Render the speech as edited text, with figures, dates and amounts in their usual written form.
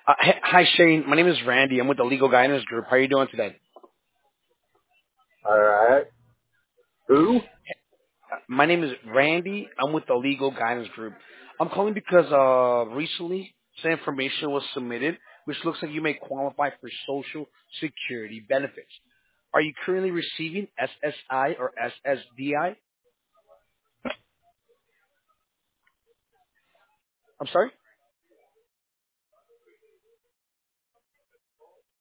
Hi, Shane. My name is Randy. I'm with the Legal Guidance Group. How are you doing today? All right. Who? My name is Randy. I'm with the Legal Guidance Group. I'm calling because recently some information was submitted, which looks like you may qualify for Social Security benefits. Are you currently receiving SSI or SSDI? I'm sorry?